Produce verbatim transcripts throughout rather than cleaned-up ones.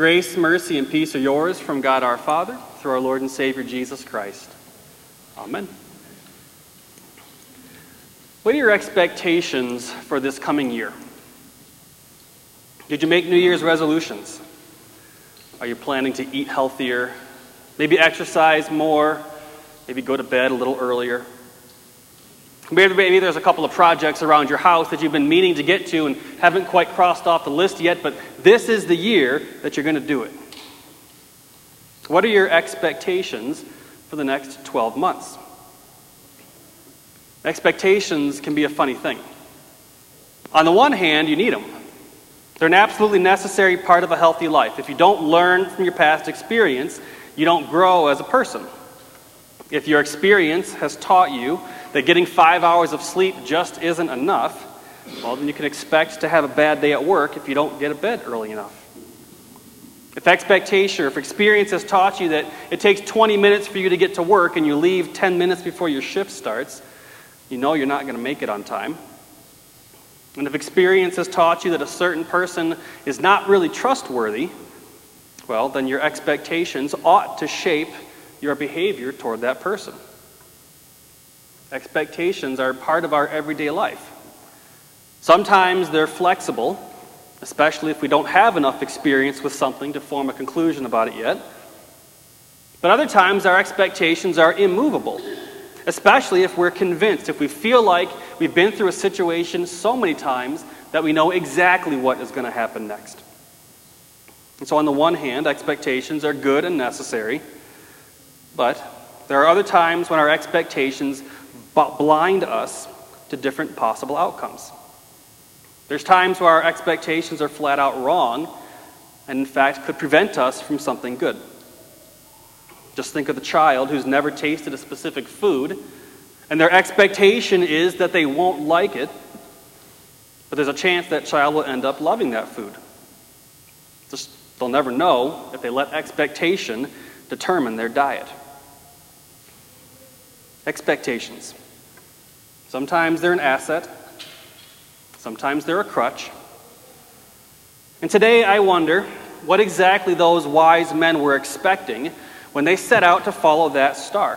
Grace, mercy, and peace are yours from God our Father, through our Lord and Savior Jesus Christ. Amen. What are your expectations for this coming year? Did you make New Year's resolutions? Are you planning to eat healthier, maybe exercise more, maybe go to bed a little earlier? Maybe, maybe there's a couple of projects around your house that you've been meaning to get to and haven't quite crossed off the list yet, but this is the year that you're going to do it. What are your expectations for the next twelve months? Expectations can be a funny thing. On the one hand, you need them. They're an absolutely necessary part of a healthy life. If you don't learn from your past experience, you don't grow as a person. If your experience has taught you that getting five hours of sleep just isn't enough, well, then you can expect to have a bad day at work if you don't get to bed early enough. If expectation or if experience has taught you that it takes twenty minutes for you to get to work and you leave ten minutes before your shift starts, you know you're not going to make it on time. And if experience has taught you that a certain person is not really trustworthy, well, then your expectations ought to shape your behavior toward that person. Expectations are part of our everyday life. Sometimes they're flexible, especially if we don't have enough experience with something to form a conclusion about it yet. But other times our expectations are immovable, especially if we're convinced, if we feel like we've been through a situation so many times that we know exactly what is going to happen next. And so on the one hand, expectations are good and necessary, but there are other times when our expectations blind us to different possible outcomes. There's times where our expectations are flat out wrong and in fact could prevent us from something good. Just think of the child who's never tasted a specific food and their expectation is that they won't like it, but there's a chance that child will end up loving that food. Just, they'll never know if they let expectation determine their diet. Expectations. Sometimes they're an asset. Sometimes they're a crutch. And today I wonder what exactly those wise men were expecting when they set out to follow that star.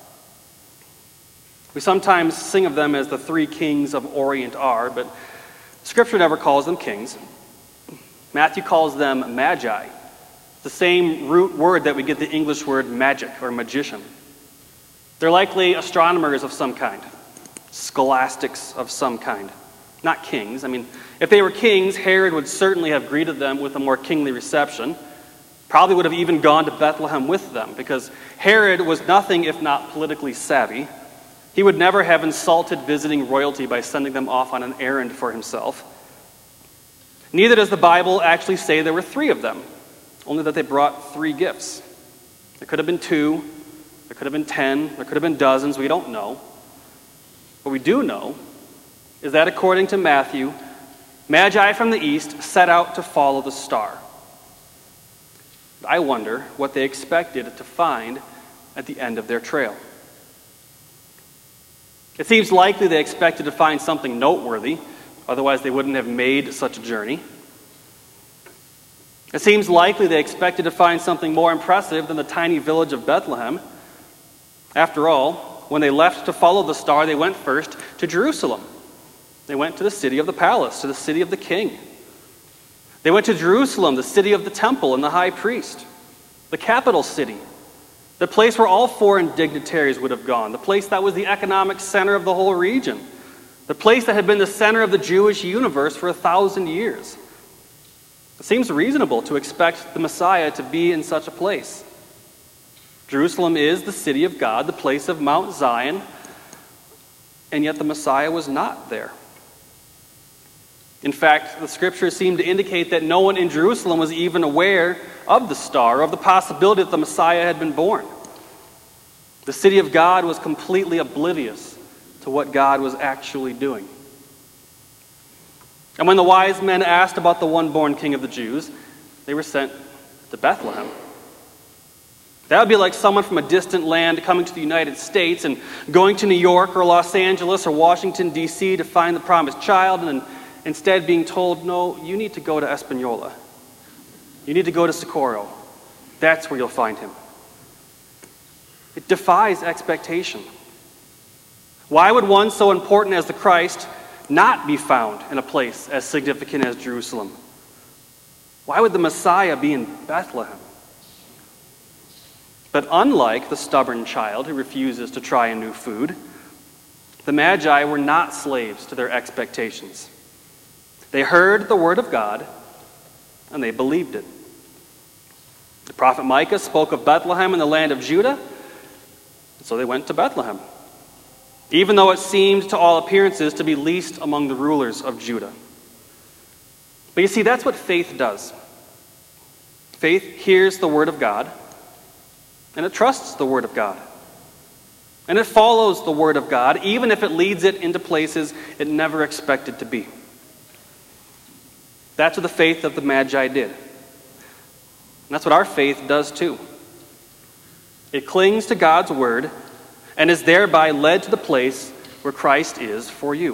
We sometimes sing of them as the three kings of Orient are, but Scripture never calls them kings. Matthew calls them magi, the same root word that we get the English word magic or magician. They're likely astronomers of some kind, scholastics of some kind, not kings. I mean, if they were kings, Herod would certainly have greeted them with a more kingly reception, probably would have even gone to Bethlehem with them, because Herod was nothing if not politically savvy. He would never have insulted visiting royalty by sending them off on an errand for himself. Neither does the Bible actually say there were three of them, only that they brought three gifts. There could have been two, there could have been ten, there could have been dozens, we don't know. What we do know is that according to Matthew, Magi from the east set out to follow the star. I wonder what they expected to find at the end of their trail. It seems likely they expected to find something noteworthy, otherwise they wouldn't have made such a journey. It seems likely they expected to find something more impressive than the tiny village of Bethlehem. After all, when they left to follow the star, they went first to Jerusalem. They went to the city of the palace, to the city of the king. They went to Jerusalem, the city of the temple and the high priest, the capital city, the place where all foreign dignitaries would have gone, the place that was the economic center of the whole region, the place that had been the center of the Jewish universe for a thousand years. It seems reasonable to expect the Messiah to be in such a place. Jerusalem is the city of God, the place of Mount Zion, and yet the Messiah was not there. In fact, the scriptures seem to indicate that no one in Jerusalem was even aware of the star, or of the possibility that the Messiah had been born. The city of God was completely oblivious to what God was actually doing. And when the wise men asked about the one-born king of the Jews, they were sent to Bethlehem. That would be like someone from a distant land coming to the United States and going to New York or Los Angeles or Washington, D C to find the promised child, and then instead being told, no, you need to go to Espanola. You need to go to Socorro. That's where you'll find him. It defies expectation. Why would one so important as the Christ not be found in a place as significant as Jerusalem? Why would the Messiah be in Bethlehem? But unlike the stubborn child who refuses to try a new food, the Magi were not slaves to their expectations. They heard the word of God, and they believed it. The prophet Micah spoke of Bethlehem in the land of Judah, and so they went to Bethlehem, even though it seemed to all appearances to be least among the rulers of Judah. But you see, that's what faith does. Faith hears the word of God, and it trusts the word of God. And it follows the word of God, even if it leads it into places it never expected to be. That's what the faith of the Magi did. And that's what our faith does too. It clings to God's word and is thereby led to the place where Christ is for you.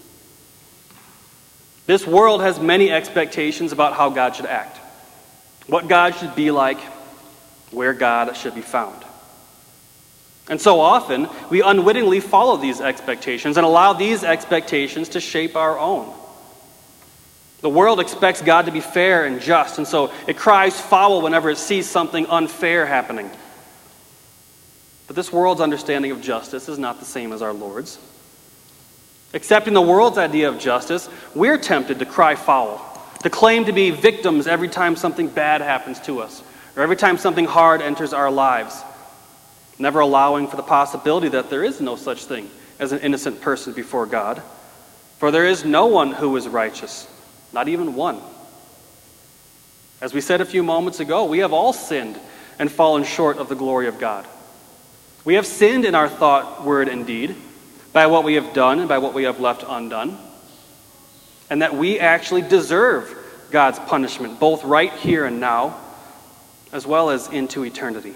This world has many expectations about how God should act, what God should be like, where God should be found. And so often, we unwittingly follow these expectations and allow these expectations to shape our own. The world expects God to be fair and just, and so it cries foul whenever it sees something unfair happening. But this world's understanding of justice is not the same as our Lord's. Accepting the world's idea of justice, we're tempted to cry foul, to claim to be victims every time something bad happens to us, or every time something hard enters our lives, never allowing for the possibility that there is no such thing as an innocent person before God. For there is no one who is righteous, not even one. As we said a few moments ago, we have all sinned and fallen short of the glory of God. We have sinned in our thought, word, and deed, by what we have done and by what we have left undone, and that we actually deserve God's punishment, both right here and now, as well as into eternity.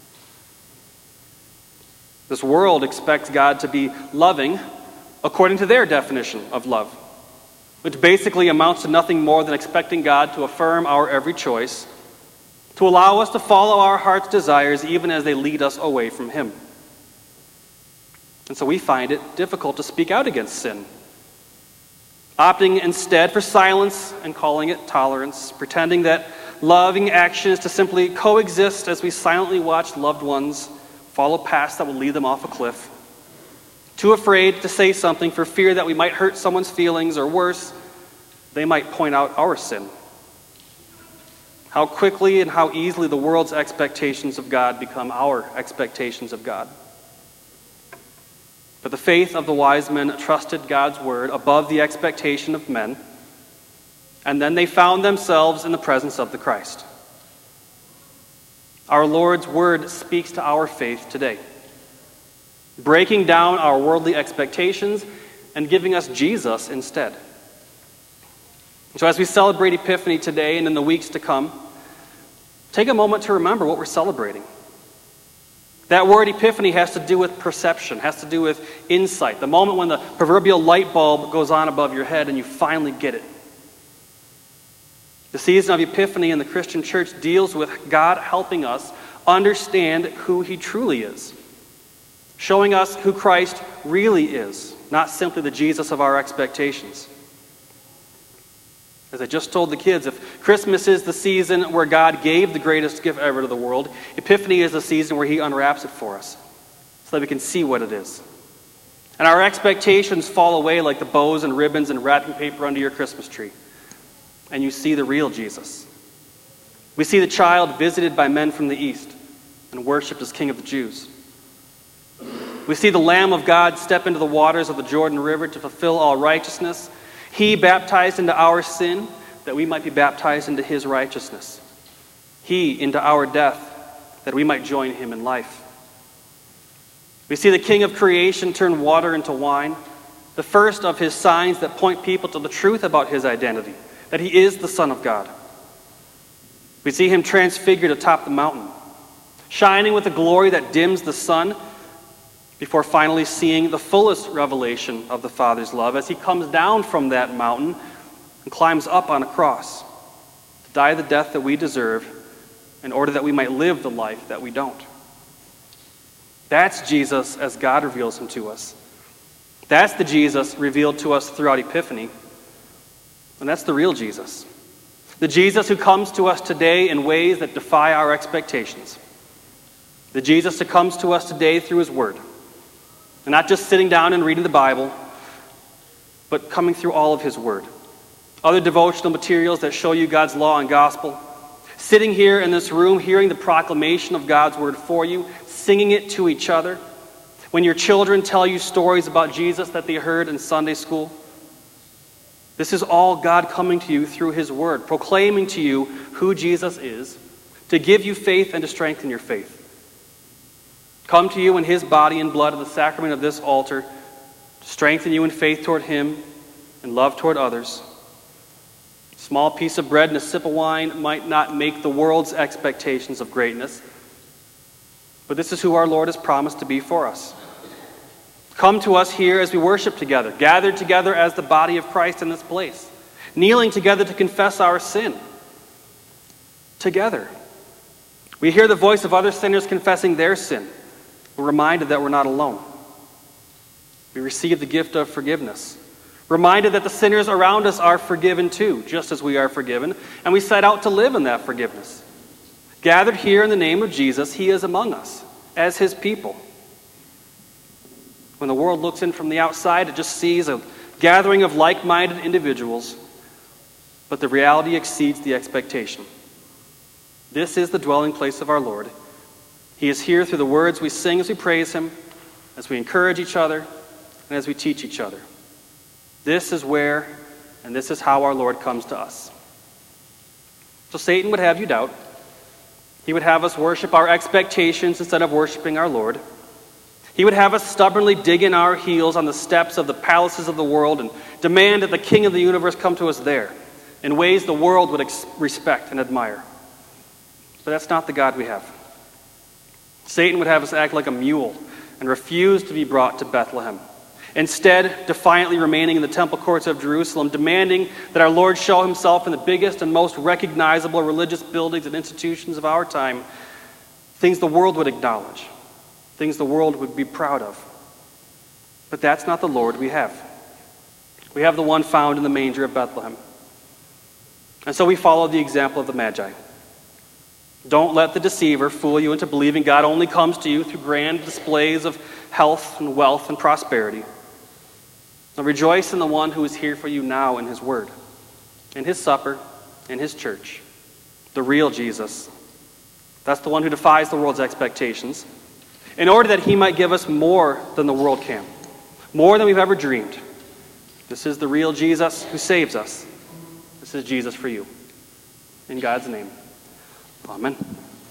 This world expects God to be loving according to their definition of love, which basically amounts to nothing more than expecting God to affirm our every choice, to allow us to follow our heart's desires even as they lead us away from Him. And so we find it difficult to speak out against sin, opting instead for silence and calling it tolerance, pretending that loving action is to simply coexist as we silently watch loved ones follow paths that will lead them off a cliff. Too afraid to say something for fear that we might hurt someone's feelings, or worse, they might point out our sin. How quickly and how easily the world's expectations of God become our expectations of God. But the faith of the wise men trusted God's word above the expectation of men, and then they found themselves in the presence of the Christ. Our Lord's word speaks to our faith today, breaking down our worldly expectations and giving us Jesus instead. So as we celebrate Epiphany today and in the weeks to come, take a moment to remember what we're celebrating. That word epiphany has to do with perception, has to do with insight, the moment when the proverbial light bulb goes on above your head and you finally get it. The season of Epiphany in the Christian church deals with God helping us understand who He truly is, showing us who Christ really is, not simply the Jesus of our expectations. As I just told the kids, if Christmas is the season where God gave the greatest gift ever to the world, Epiphany is the season where He unwraps it for us so that we can see what it is. And our expectations fall away like the bows and ribbons and wrapping paper under your Christmas tree. And you see the real Jesus. We see the child visited by men from the east and worshipped as King of the Jews. We see the Lamb of God step into the waters of the Jordan River to fulfill all righteousness. He baptized into our sin that we might be baptized into His righteousness. He into our death that we might join Him in life. We see the King of creation turn water into wine, the first of His signs that point people to the truth about His identity, that He is the Son of God. We see Him transfigured atop the mountain, shining with a glory that dims the sun, before finally seeing the fullest revelation of the Father's love as He comes down from that mountain and climbs up on a cross, die the death that we deserve in order that we might live the life that we don't. That's Jesus as God reveals him to us. That's the Jesus revealed to us throughout Epiphany. And that's the real Jesus. The Jesus who comes to us today in ways that defy our expectations. The Jesus who comes to us today through his word. And not just sitting down and reading the Bible, but coming through all of his word. Other devotional materials that show you God's law and gospel. Sitting here in this room, hearing the proclamation of God's word for you, singing it to each other. When your children tell you stories about Jesus that they heard in Sunday school. This is all God coming to you through his word, proclaiming to you who Jesus is, to give you faith and to strengthen your faith. Come to you in his body and blood of the sacrament of this altar, to strengthen you in faith toward him and love toward others. A small piece of bread and a sip of wine might not make the world's expectations of greatness, but this is who our Lord has promised to be for us. Come to us here as we worship together, gathered together as the body of Christ in this place, kneeling together to confess our sin. Together. We hear the voice of other sinners confessing their sin. We're reminded that we're not alone. We receive the gift of forgiveness. Reminded that the sinners around us are forgiven too, just as we are forgiven, and we set out to live in that forgiveness. Gathered here in the name of Jesus, he is among us as his people. When the world looks in from the outside, it just sees a gathering of like-minded individuals, but the reality exceeds the expectation. This is the dwelling place of our Lord. He is here through the words we sing as we praise him, as we encourage each other, and as we teach each other. This is where, and this is how our Lord comes to us. So Satan would have you doubt. He would have us worship our expectations instead of worshiping our Lord. He would have us stubbornly dig in our heels on the steps of the palaces of the world and demand that the King of the universe come to us there in ways the world would ex- respect and admire. But that's not the God we have. Satan would have us act like a mule and refuse to be brought to Bethlehem. Instead, defiantly remaining in the temple courts of Jerusalem, demanding that our Lord show himself in the biggest and most recognizable religious buildings and institutions of our time, things the world would acknowledge. Things the world would be proud of. But that's not the Lord we have. We have the one found in the manger of Bethlehem. And so we follow the example of the Magi. Don't let the deceiver fool you into believing God only comes to you through grand displays of health and wealth and prosperity. Now rejoice in the one who is here for you now in his word, in his supper, in his church. The real Jesus. That's the one who defies the world's expectations, in order that he might give us more than the world can, more than we've ever dreamed. This is the real Jesus who saves us. This is Jesus for you. In God's name, amen.